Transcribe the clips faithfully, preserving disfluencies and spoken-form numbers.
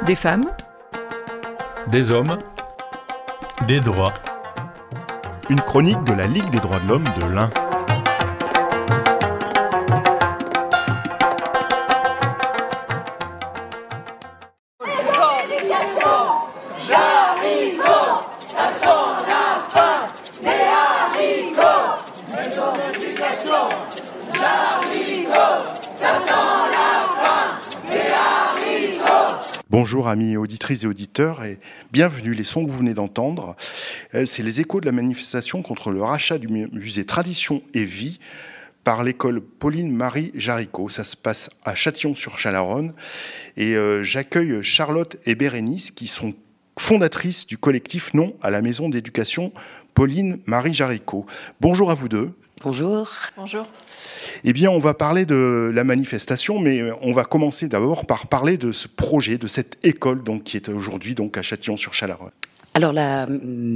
Des femmes, des hommes, des droits. Une chronique de la Ligue des droits de l'homme de l'Ain. Bonjour amis auditrices et auditeurs et bienvenue. Les sons que vous venez d'entendre, c'est les échos de la manifestation contre le rachat du musée Tradition et Vie par l'école Pauline-Marie Jaricot. Ça se passe à Châtillon-sur-Chalaronne et euh, j'accueille Charlotte et Bérénice qui sont fondatrices du collectif Non à la maison d'éducation Pauline-Marie Jaricot. Bonjour à vous deux. Bonjour. Bonjour. Eh bien, on va parler de la manifestation, mais on va commencer d'abord par parler de ce projet, de cette école donc, qui est aujourd'hui donc, à Châtillon-sur-Chalaronne. Alors, la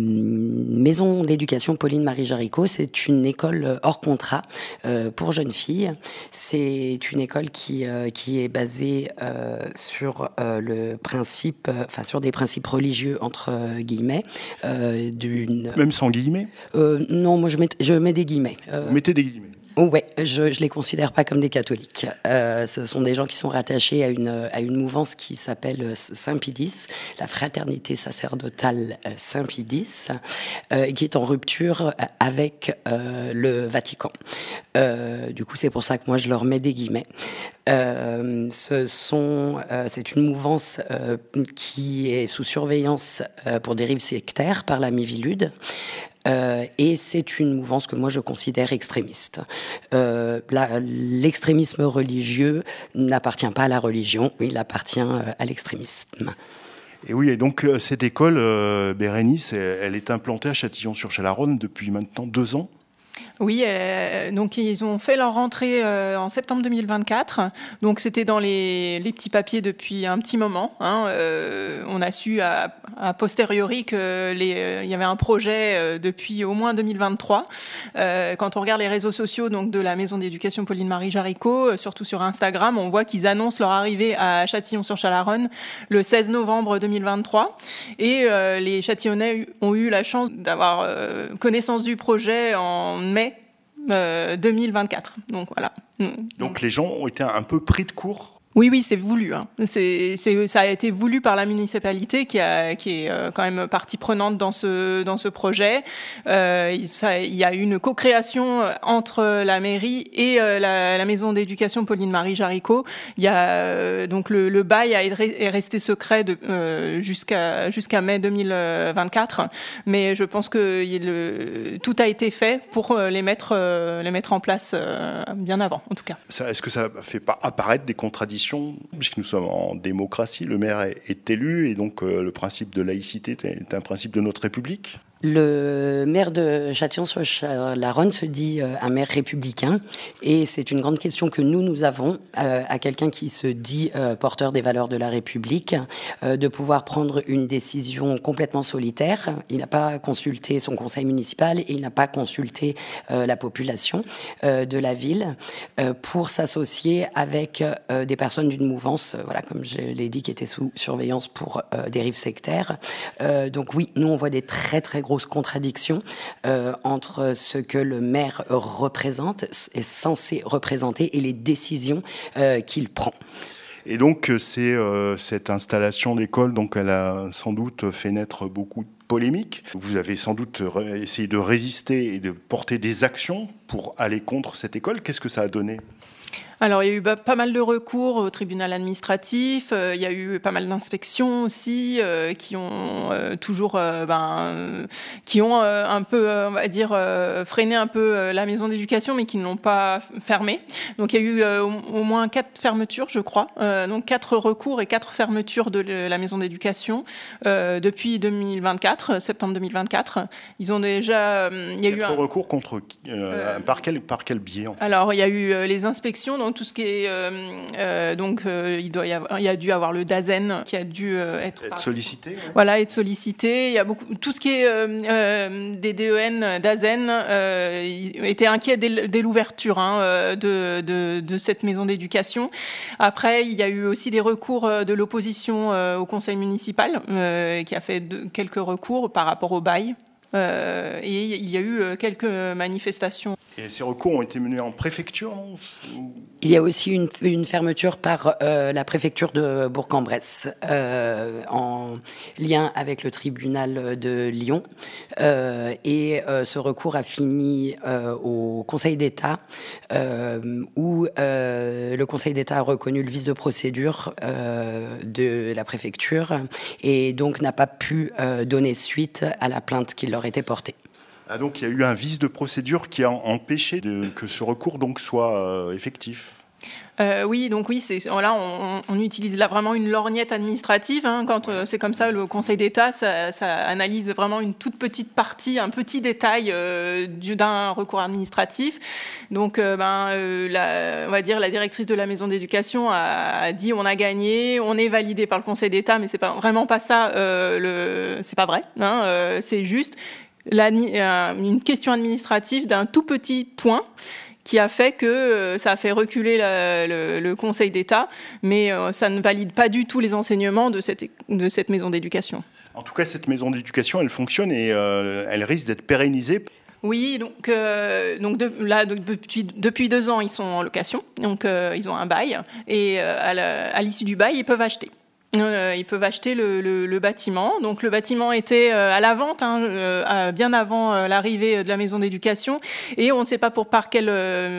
maison d'éducation Pauline-Marie Jaricot, c'est une école hors contrat euh, pour jeunes filles. C'est une école qui, euh, qui est basée euh, sur euh, le principe, enfin sur des principes religieux entre euh, guillemets. Euh, d'une... Même sans guillemets euh, Non, moi je mets, je mets des guillemets. Euh... Vous mettez des guillemets. Ouais, je ne les considère pas comme des catholiques. Euh, ce sont des gens qui sont rattachés à une, à une mouvance qui s'appelle Saint-Pédis, la fraternité sacerdotale Saint-Pédis, euh, qui est en rupture avec euh, le Vatican. Euh, du coup, c'est pour ça que moi, je leur mets des guillemets. Euh, ce sont, euh, c'est une mouvance euh, qui est sous surveillance euh, pour dérives sectaires par la Miviludes. Euh, et c'est une mouvance que moi je considère extrémiste. Euh, la, l'extrémisme religieux n'appartient pas à la religion, il appartient à l'extrémisme. Et oui, et donc cette école, euh, Bérénice, elle est implantée à Châtillon-sur-Chalaronne depuis maintenant deux ans. Oui, euh, donc ils ont fait leur rentrée euh, en septembre deux mille vingt-quatre. Donc c'était dans les, les petits papiers depuis un petit moment. Hein. Euh, on a su à, à posteriori qu'il euh, y avait un projet euh, depuis au moins deux mille vingt-trois. Euh, quand on regarde les réseaux sociaux donc de la maison d'éducation Pauline-Marie Jaricot, euh, surtout sur Instagram, on voit qu'ils annoncent leur arrivée à Châtillon-sur-Chalaronne le seize novembre deux mille vingt-trois. Et euh, les Châtillonnais ont eu la chance d'avoir euh, connaissance du projet en mai Euh, deux mille vingt-quatre. Donc voilà. Donc, Donc les gens ont été un peu pris de court. Oui, oui, c'est voulu. Hein. C'est, c'est, ça a été voulu par la municipalité qui, a, qui est euh, quand même partie prenante dans ce, dans ce projet. Euh, il, ça, il y a eu une co-création entre la mairie et euh, la, la maison d'éducation Pauline-Marie Jaricot. Il y a, euh, donc le, le bail a, est resté secret de, euh, jusqu'à, jusqu'à mai deux mille vingt-quatre. Mais je pense que le, tout a été fait pour les mettre, euh, les mettre en place euh, bien avant, en tout cas. Ça, est-ce que ça ne fait pas apparaître des contradictions ? Puisque nous sommes en démocratie, le maire est, est élu et donc euh, le principe de laïcité est un principe de notre République. Le maire de Châtillon-sur-Chalaronne se dit euh, un maire républicain et c'est une grande question que nous, nous avons euh, à quelqu'un qui se dit euh, porteur des valeurs de la République, euh, de pouvoir prendre une décision complètement solitaire. Il n'a pas consulté son conseil municipal et il n'a pas consulté euh, la population euh, de la ville euh, pour s'associer avec euh, des personnes d'une mouvance, euh, voilà, comme je l'ai dit, qui était sous surveillance pour euh, dérives sectaires. Euh, donc oui, nous on voit des très très grosse contradiction euh, entre ce que le maire représente, est censé représenter, et les décisions euh, qu'il prend. Et donc, c'est euh, cette installation d'école, donc elle a sans doute fait naître beaucoup de polémiques. Vous avez sans doute essayé de résister et de porter des actions pour aller contre cette école. Qu'est-ce que ça a donné ? Alors, il y a eu bah, pas mal de recours au tribunal administratif, euh, il y a eu pas mal d'inspections aussi, euh, qui ont euh, toujours, euh, ben, euh, qui ont euh, un peu, euh, on va dire, euh, freiné un peu euh, la maison d'éducation, mais qui ne l'ont pas fermée. Donc, il y a eu euh, au, au moins quatre fermetures, je crois. Euh, donc, quatre recours et quatre fermetures de la maison d'éducation euh, depuis deux mille vingt-quatre, septembre deux mille vingt-quatre. Ils ont déjà, euh, il y a quatre eu un recours contre euh, euh, par quel par quel biais en fait ? Alors, il y a eu euh, les inspections. Donc, donc tout ce qui est euh, euh, donc euh, il doit y avoir, il y a dû avoir le DAZEN qui a dû euh, être, être sollicité. Ouais. Voilà, être sollicité. Il y a beaucoup tout ce qui est euh, euh, des D E N, DAZEN euh, était inquiet dès, dès l'ouverture hein, de, de de cette maison d'éducation. Après, il y a eu aussi des recours de l'opposition euh, au conseil municipal euh, qui a fait de, quelques recours par rapport au bail. Euh, et il y a eu quelques manifestations. Et ces recours ont été menés en préfecture, non ? Il y a aussi une, une fermeture par euh, la préfecture de Bourg-en-Bresse, euh, en lien avec le tribunal de Lyon. Euh, et euh, ce recours a fini euh, au Conseil d'État, euh, où euh, le Conseil d'État a reconnu le vice de procédure euh, de la préfecture, et donc n'a pas pu euh, donner suite à la plainte qui leur était portée. Ah, donc il y a eu un vice de procédure qui a empêché de, que ce recours donc soit euh, effectif. Euh, oui, donc oui, c'est, là on, on utilise là vraiment une lorgnette administrative. Hein, quand euh, c'est comme ça, le Conseil d'État, ça, ça analyse vraiment une toute petite partie, un petit détail euh, d'un recours administratif. Donc, euh, ben, euh, la, on va dire la directrice de la maison d'éducation a, a dit on a gagné, on est validé par le Conseil d'État, mais c'est pas vraiment pas ça. Euh, le, c'est pas vrai. Hein, euh, c'est juste la, une question administrative d'un tout petit point qui a fait que euh, ça a fait reculer la, le, le Conseil d'État, mais euh, ça ne valide pas du tout les enseignements de cette, de cette maison d'éducation. En tout cas, cette maison d'éducation, elle fonctionne et euh, elle risque d'être pérennisée. Oui, donc, euh, donc de, là, de, depuis, depuis deux ans, ils sont en location, donc euh, ils ont un bail, et euh, à, la, à l'issue du bail, ils peuvent acheter. Euh, ils peuvent acheter le, le, le bâtiment. Donc le bâtiment était euh, à la vente hein, euh, bien avant euh, l'arrivée de la maison d'éducation, et on ne sait pas pour par quel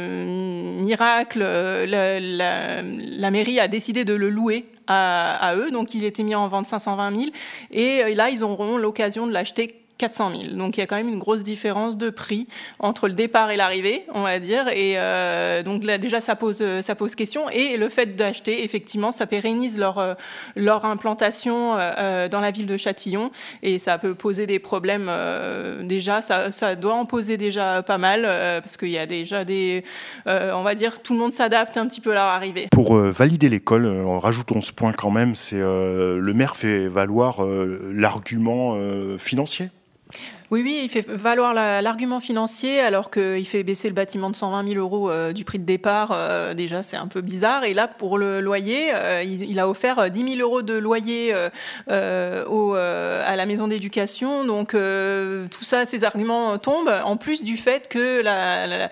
euh, miracle euh, la, la, la mairie a décidé de le louer à, à eux. Donc il était mis en vente cinq cent vingt mille, et euh, là ils auront l'occasion de l'acheter quatre cent mille. Donc il y a quand même une grosse différence de prix entre le départ et l'arrivée, on va dire. Et euh, donc là déjà ça pose ça pose question. Et le fait d'acheter, effectivement, ça pérennise leur leur implantation euh, dans la ville de Châtillon. Et ça peut poser des problèmes. Euh, déjà, ça ça doit en poser déjà pas mal euh, parce qu'il y a déjà des, euh, on va dire, tout le monde s'adapte un petit peu à leur arrivée. Pour euh, valider l'école, euh, rajoutons ce point quand même, c'est euh, le maire fait valoir euh, l'argument euh, financier. Oui, oui, il fait valoir la, l'argument financier alors qu'il fait baisser le bâtiment de cent vingt mille euros euh, du prix de départ. Euh, déjà, c'est un peu bizarre. Et là, pour le loyer, euh, il, il a offert dix mille euros de loyer euh, euh, au, euh, à la maison d'éducation. Donc, euh, tout ça, ces arguments tombent. En plus du fait que la, la,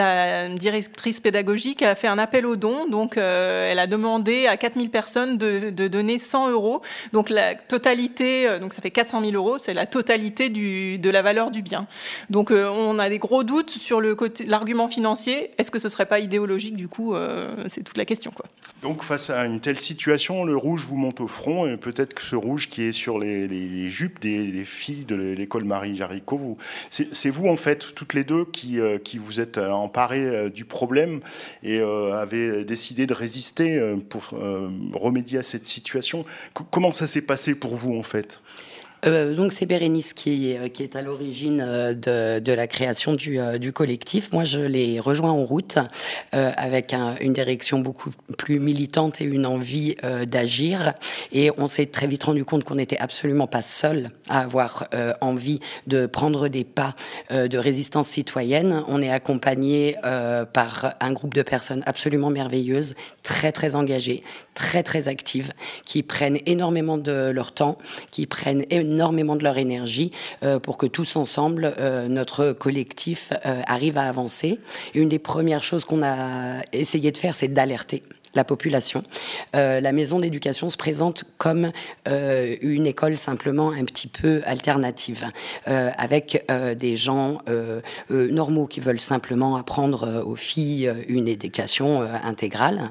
la directrice pédagogique a fait un appel aux dons. Donc, euh, elle a demandé à quatre mille personnes de, de donner cent euros. Donc, la totalité, euh, donc ça fait quatre cent mille euros, c'est la totalité du de la valeur du bien. Donc euh, on a des gros doutes sur le côté, l'argument financier. Est-ce que ce serait pas idéologique du coup euh, c'est toute la question quoi. Donc face à une telle situation, le rouge vous monte au front et peut-être que ce rouge qui est sur les, les, les jupes des, des filles de l'école Marie Jaricot, vous, c'est, c'est vous en fait toutes les deux qui, euh, qui vous êtes emparées euh, du problème et euh, avez décidé de résister euh, pour euh, remédier à cette situation. C- comment ça s'est passé pour vous en fait ? Euh, donc c'est Bérénice qui, qui est à l'origine de, de la création du, du collectif. Moi, je l'ai rejoint en route euh, avec un, une direction beaucoup plus militante et une envie euh, d'agir. Et on s'est très vite rendu compte qu'on n'était absolument pas seul à avoir euh, envie de prendre des pas euh, de résistance citoyenne. On est accompagné euh, par un groupe de personnes absolument merveilleuses, très très engagées, très très actives, qui prennent énormément de leur temps, qui prennent énormément de leur énergie euh, pour que tous ensemble, euh, notre collectif euh, arrive à avancer. Et une des premières choses qu'on a essayé de faire, c'est d'alerter la population. Euh, la maison d'éducation se présente comme euh, une école simplement un petit peu alternative, euh, avec euh, des gens euh, euh, normaux qui veulent simplement apprendre euh, aux filles une éducation euh, intégrale.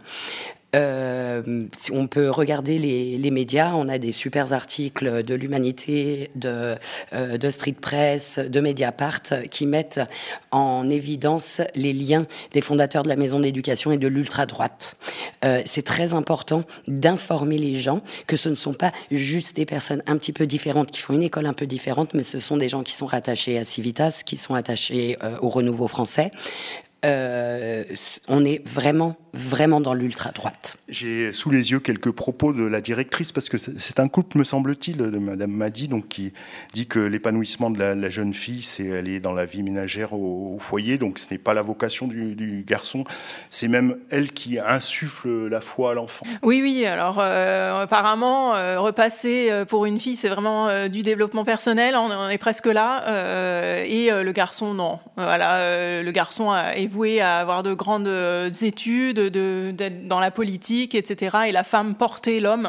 Euh, on peut regarder les, les médias, on a des super articles de l'Humanité, de, euh, de Street Press, de Mediapart qui mettent en évidence les liens des fondateurs de la maison d'éducation et de l'ultra-droite. Euh, c'est très important d'informer les gens que ce ne sont pas juste des personnes un petit peu différentes qui font une école un peu différente, mais ce sont des gens qui sont rattachés à Civitas, qui sont attachés euh, au Renouveau français. euh, on est vraiment, vraiment dans l'ultra-droite. J'ai sous les yeux quelques propos de la directrice, parce que c'est un couple, me semble-t-il, de Madame Madi, donc, qui dit que l'épanouissement de la, la jeune fille, c'est aller dans la vie ménagère au, au foyer, donc ce n'est pas la vocation du, du garçon, c'est même elle qui insuffle la foi à l'enfant. Oui, oui, alors euh, apparemment, euh, repasser pour une fille, c'est vraiment euh, du développement personnel, on, on est presque là, euh, et euh, le garçon, non. Voilà, euh, le garçon est voué à avoir de grandes études, de, d'être dans la politique, et cetera. Et la femme portait l'homme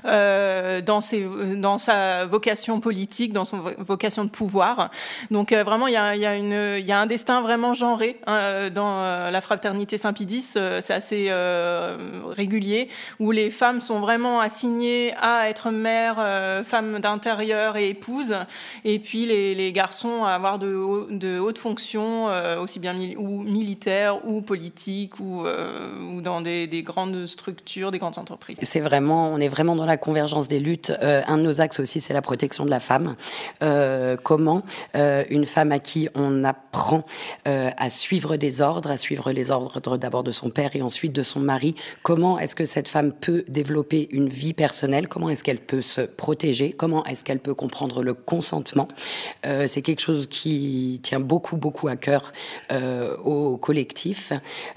euh, dans, ses, dans sa vocation politique, dans son vocation de pouvoir. Donc euh, vraiment, il y a, y, a une, y a un destin vraiment genré hein, dans euh, la fraternité Saint-Pie-X. Euh, c'est assez euh, régulier, où les femmes sont vraiment assignées à être mère, euh, femme d'intérieur et épouse, et puis les, les garçons à avoir de, de hautes fonctions, euh, aussi bien mili- ou militaires ou politiques, ou, euh, ou dans des, des grandes structures, des grandes entreprises. C'est vraiment, on est vraiment dans la convergence des luttes. Euh, un de nos axes aussi, c'est la protection de la femme. Euh, comment euh, une femme à qui on apprend euh, à suivre des ordres, à suivre les ordres d'abord de son père et ensuite de son mari, comment est-ce que cette femme peut développer une vie personnelle? Comment est-ce qu'elle peut se protéger? Comment est-ce qu'elle peut comprendre le consentement? euh, C'est quelque chose qui tient beaucoup, beaucoup à cœur euh, au collectif.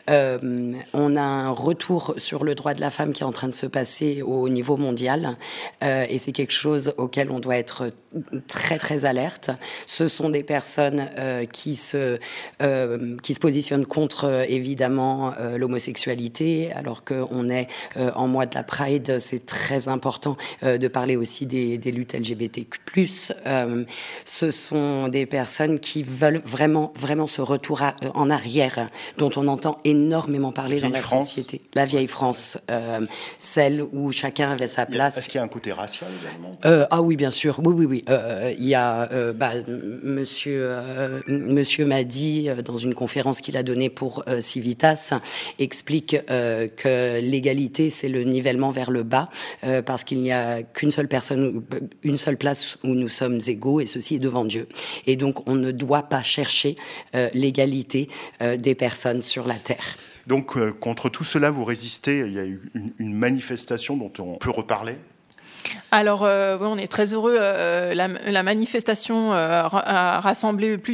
Euh, on a un retour sur le droit de la femme qui est en train de se passer au niveau mondial euh, et c'est quelque chose auquel on doit être très, très alerte. Ce sont des personnes euh, qui, se, euh, qui se positionnent contre, euh, évidemment, euh, l'homosexualité, alors qu'on est euh, en mois de la Pride. C'est très important euh, de parler aussi des, des luttes L G B T Q plus. Euh, ce sont des personnes qui veulent vraiment, vraiment ce retour à, euh, en arrière, dont on entend énormément parler Vieille dans la France. société. La vieille France, euh, celle où chacun avait sa place. Est-ce qu'il y a un côté racial également? euh, Ah oui, bien sûr. Oui, oui, oui. Euh, il y a euh, bah, Monsieur euh, Monsieur Madi, euh, dans une conférence qu'il a donnée pour euh, Civitas, explique euh, que l'égalité, c'est le nivellement vers le bas, euh, parce qu'il n'y a qu'une seule personne, une seule place où nous sommes égaux, et ceci est devant Dieu. Et donc, on ne doit pas chercher euh, l'égalité euh, des personnes sur la terre. Donc, euh, contre tout cela, vous résistez. Il y a eu une, une manifestation dont on peut reparler. Alors, euh, oui, on est très heureux. Euh, la, la manifestation euh, a rassemblé plus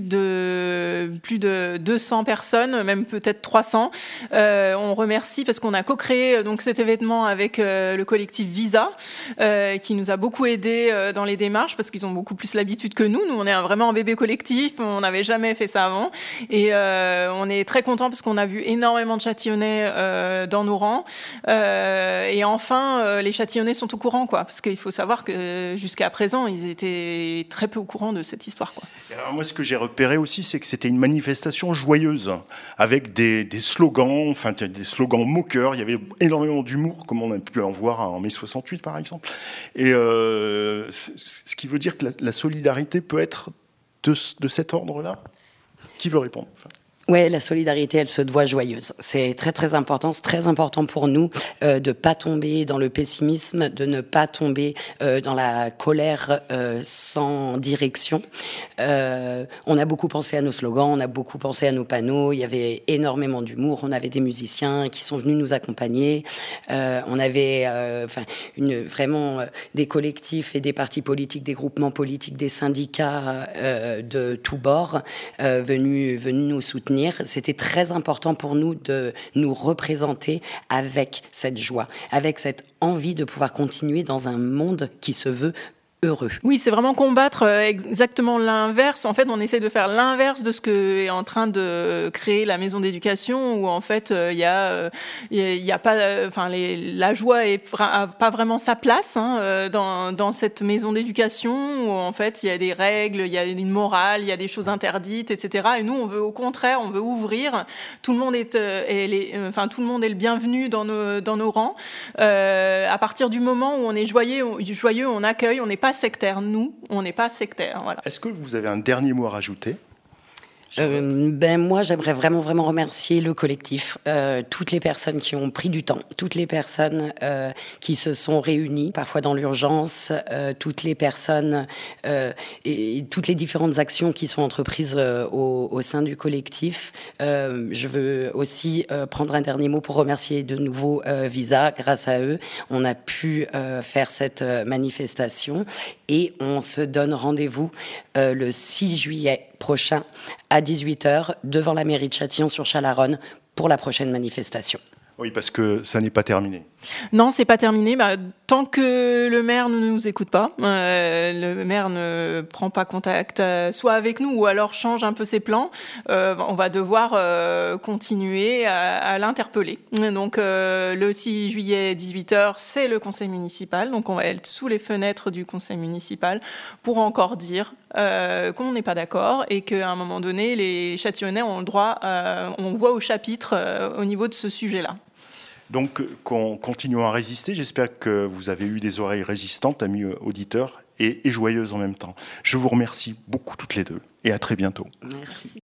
de, plus de deux cents personnes, même peut-être trois cents. Euh, on remercie parce qu'on a co-créé donc, cet événement avec euh, le collectif Visa, euh, qui nous a beaucoup aidés euh, dans les démarches, parce qu'ils ont beaucoup plus l'habitude que nous. Nous, on est un, vraiment un bébé collectif, on n'avait jamais fait ça avant. Et euh, on est très contents parce qu'on a vu énormément de Châtillonnais euh, dans nos rangs. Euh, et enfin, euh, les Châtillonnais sont au courant, quoi. Parce qu'il faut savoir que jusqu'à présent, ils étaient très peu au courant de cette histoire, quoi. Alors moi, ce que j'ai repéré aussi, c'est que c'était une manifestation joyeuse, avec des, des slogans, enfin des slogans moqueurs. Il y avait énormément d'humour, comme on a pu en voir en mai soixante-huit, par exemple. Et euh, ce qui veut dire que la, la solidarité peut être de, de cet ordre-là. Qui veut répondre? enfin. Ouais, la solidarité, elle se doit joyeuse. C'est très très important. C'est très important pour nous euh, de pas tomber dans le pessimisme, de ne pas tomber euh, dans la colère euh, sans direction. Euh, on a beaucoup pensé à nos slogans, on a beaucoup pensé à nos panneaux. Il y avait énormément d'humour. On avait des musiciens qui sont venus nous accompagner. Euh, on avait, enfin, euh, une vraiment euh, des collectifs et des partis politiques, des groupements politiques, des syndicats euh, de tous bords euh, venus venus nous soutenir. C'était très important pour nous de nous représenter avec cette joie, avec cette envie de pouvoir continuer dans un monde qui se veut heureux. Oui, c'est vraiment combattre exactement l'inverse. En fait, on essaie de faire l'inverse de ce que est en train de créer la maison d'éducation, où en fait, il y a, il y a pas, enfin, les, la joie est pas vraiment sa place hein, dans, dans cette maison d'éducation, où en fait, il y a des règles, il y a une morale, il y a des choses interdites, et cetera. Et nous, on veut au contraire, on veut ouvrir. Tout le monde est, est les, enfin, tout le monde est le bienvenu dans nos, dans nos rangs. Euh, à partir du moment où on est joyeux, on, joyeux, on accueille, on n'est pas sectaire. Nous, on n'est pas sectaire. Voilà. Est-ce que vous avez un dernier mot à rajouter? Euh, ben moi, j'aimerais vraiment, vraiment remercier le collectif, euh, toutes les personnes qui ont pris du temps, toutes les personnes euh, qui se sont réunies, parfois dans l'urgence, euh, toutes les personnes euh, et, et toutes les différentes actions qui sont entreprises euh, au, au sein du collectif. Euh, je veux aussi euh, prendre un dernier mot pour remercier de nouveau euh, Visa. Grâce à eux, on a pu euh, faire cette euh, manifestation et on se donne rendez-vous euh, le six juillet prochain à dix-huit heures devant la mairie de Châtillon-sur-Chalaronne pour la prochaine manifestation. Oui, parce que ça n'est pas terminé. Non, c'est pas terminé. Bah, tant que le maire ne nous écoute pas, euh, le maire ne prend pas contact, euh, soit avec nous ou alors change un peu ses plans, euh, on va devoir euh, continuer à, à l'interpeller. Donc euh, le six juillet, dix-huit heures, c'est le conseil municipal. Donc on va être sous les fenêtres du conseil municipal pour encore dire euh, qu'on n'est pas d'accord et qu'à un moment donné, les Châtillonnais ont le droit, euh, on voit au chapitre euh, au niveau de ce sujet-là. Donc, qu'on continue à résister. J'espère que vous avez eu des oreilles résistantes, amis auditeurs, et, et joyeuses en même temps. Je vous remercie beaucoup toutes les deux et à très bientôt. Merci.